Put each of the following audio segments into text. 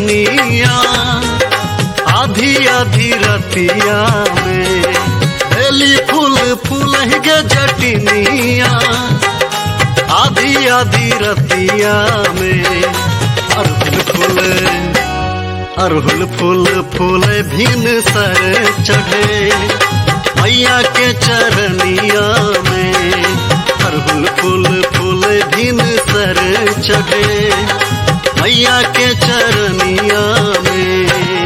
जटनिया आधी आधी रतिया में बेली फूल फूल गे जटनिया आधी आधी रतिया में अरहुल फूल फूल भिन सर चढ़े मैया के चरनिया में अरहुल फूल फूल भिन सर चढ़े मैया के चरनिया में।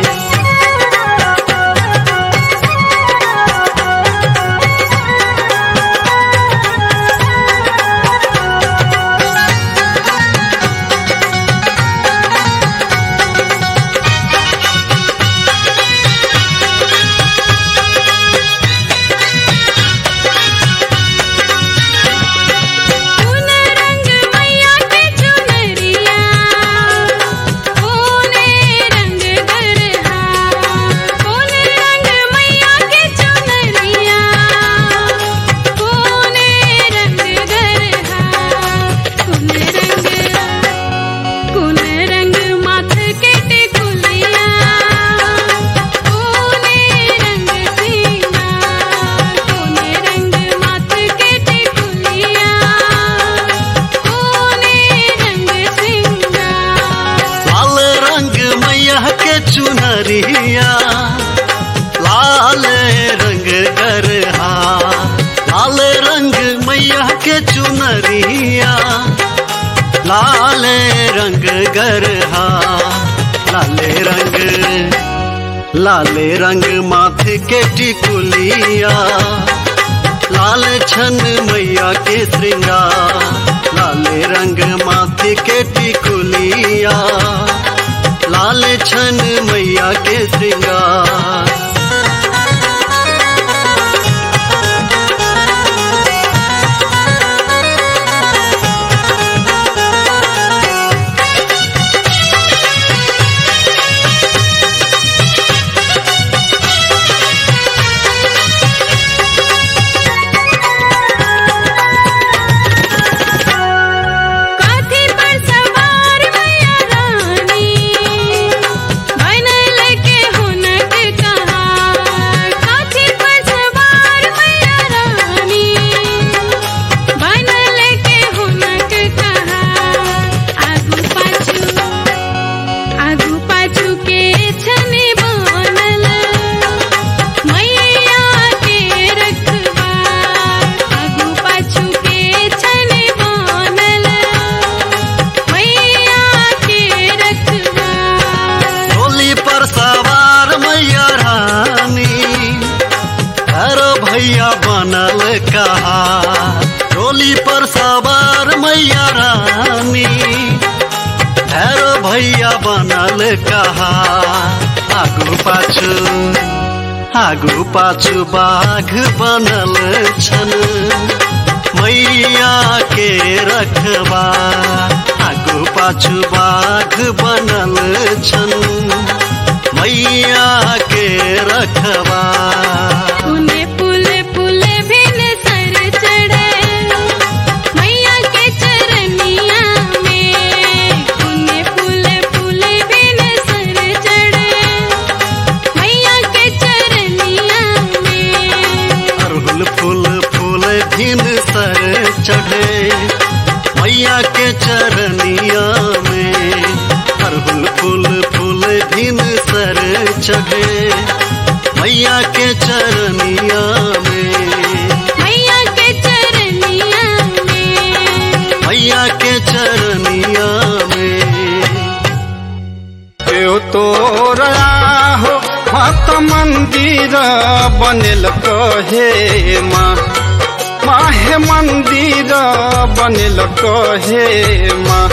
चुनरिया लाल रंग गरहा लाल रंग मैया के चुनरिया लाल रंग गरहा लाल रंग माथे के टिकुलिया लाल छन मैया के श्रृंगार लाल रंग माथे के टिकुलिया लाल छन मैया के श्रृंगार। भैया बनल कहा डोली पर सवार मैया रानी भैरो भैया बनल कहा आगू पाछू बाघ बनल छन मैया के रखबा आगू पाछू बाघ बनल छन मैया के रखबा। चढ़े मैया के चरनिया में अरहुल फूल फूल भिन सर चढ़े मैया के चरनिया में मैया के चरनिया में मैया के चरनिया में। तोरा हो मत मंदिर बनल कहे माँ माहे मंदिर बनल कहे माँ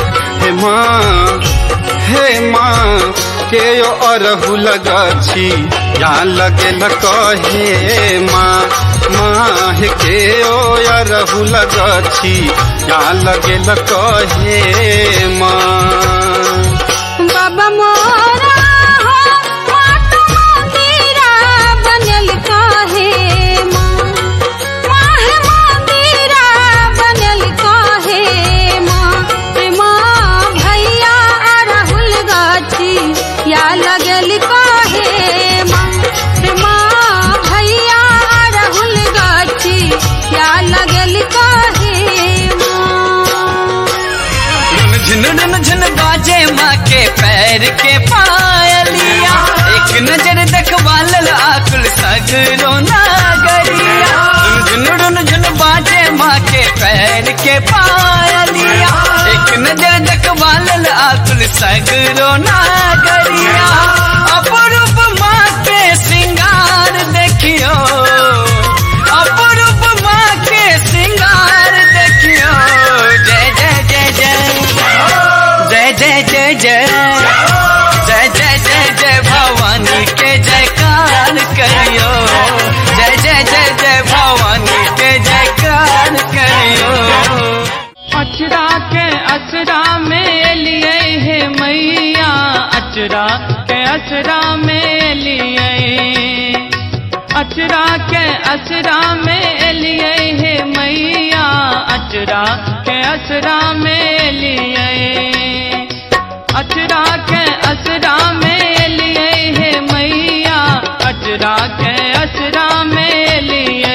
हे माँ के अरहुल गाछी या लगल कहे माँ के अरहुल गाछी या लगल कहे माँ। बाबा मोरा हो मात मंदिरा बनल काहे माँ माहे मंदिरा बनल काहे माँ भैया अरहुल गाछी या लगल काहे माँ भैया अड़हुल गाछी या लगल काहे माँ। झुन झुन बाजे माँ के पैर के पायलिया, एक नजर देखवाल आकुल सगरो नागरिया। झुन झुन बाजे माँ के पैर के पायलिया, एक नजर देखवाल आकुल सगरो नागरिया। अपरूप माँ के श्रृंगार देखियो, अपरूप माँ के श्रृंगार देखियो। जय जय जय जय जय जय जय जय जय जय जय जय भवानी के जयकार करियो। जय जय जय जय भवानी के जयकार करियो। अचरा के असरा में लिए है मैया, अचरा के असरा में लिए, अचरा के असरा में लिए है मैया, अचरा के असरा में लिए, अचरा के असरा में लिए है मैया, अचरा के असरा में लिए।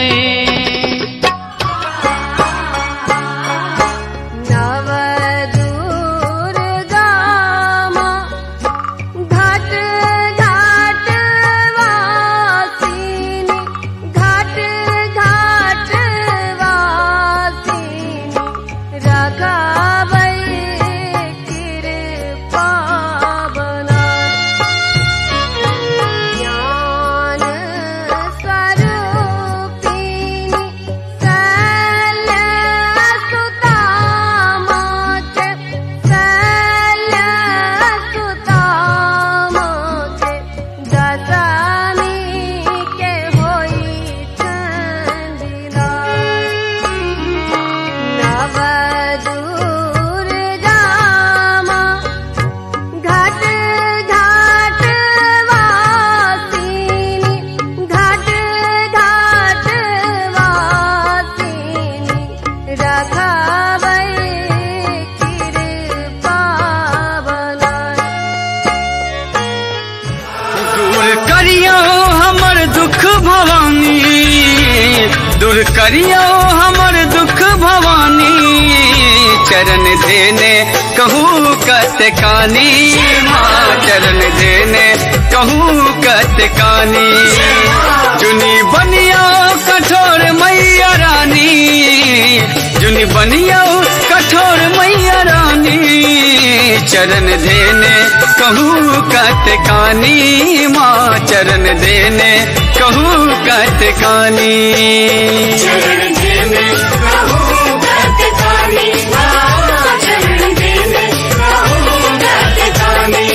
दूर करियो हमर दुख भवानी, चरण देने कहूँ कतकानी माँ, चरण देने कहूँ कतकानी। जुनी बनियो कठोर मैया रानी, जुनी बनियो कठोर मैया रानी, चरण देने कहूँ कतकानी माँ, चरण देने कहूँ कतकानी। चरण देने कहूँ कतकानी माँ, चरण देने कहूँ कतकानी।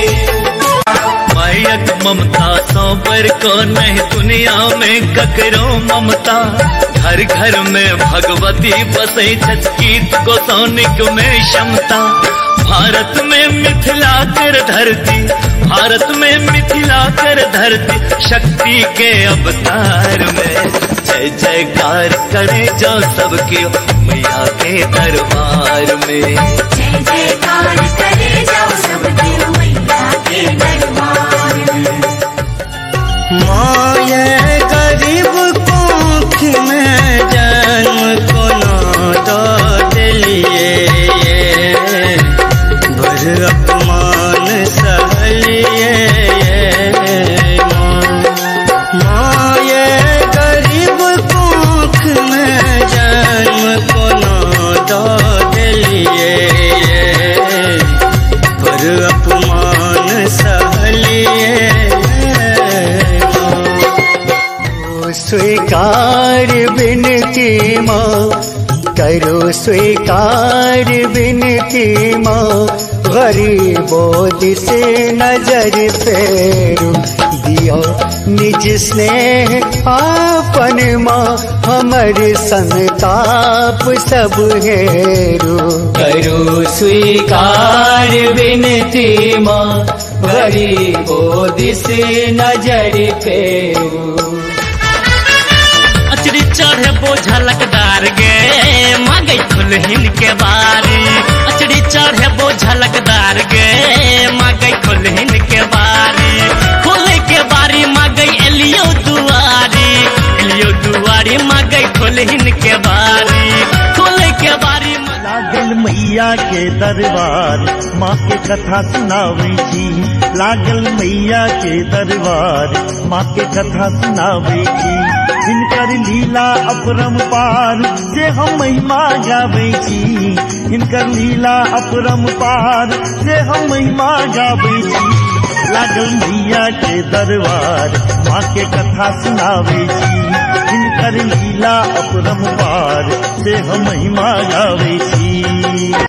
मायक ममता सौबर को नहीं दुनिया में ककरो ममता, घर घर में भगवती बसे छचकीत को सौनिक में क्षमता। भारत में मिथिला कर धरती, भारत में मिथिला कर धरती, शक्ति के अवतार में जय जयकार करे जो सबके मैया के दरबार में। जय जयकार करे जाओ सबके मैया के दरबार में। माये गरीब कोख में जन्म को न दिलिए, भर अपमान सहलिए। माये गरीब कोख में जन्म को न दिलिए, भर अपमान सहलिए। स्वीकार विनती माँ, करो स्वीकार विनती माँ, गरीबों से नजर फेरो, दियो निज स्नेह आपन माँ, हमारे संताप सब हेरो। करो स्वीकार विनती माँ, गरीबों से नजर फेरो। अचरी चढ़े बोझा लकदार गे माँ गई खुलहिन के बारी, अचरी चढ़े बोझा लकदार गे माँ गई खुलहिन के बारी। खुलहिन के बारी, खुल के बारी। लागल मैया के दरबार माँ के कथा सुनावे छी, लागल मैया के दरबार माँ के कथा सुनावे छी। हिनकर लीला अपरंपार जे हम महिमा गावे छी, हिनकर लीला अपरंपार जे हम महिमा गावे छी। लागल मैया के दरबार माँ के कथा सुनावे छी, हिनकर लीला अपरंपार से हम महिमा गावे छी।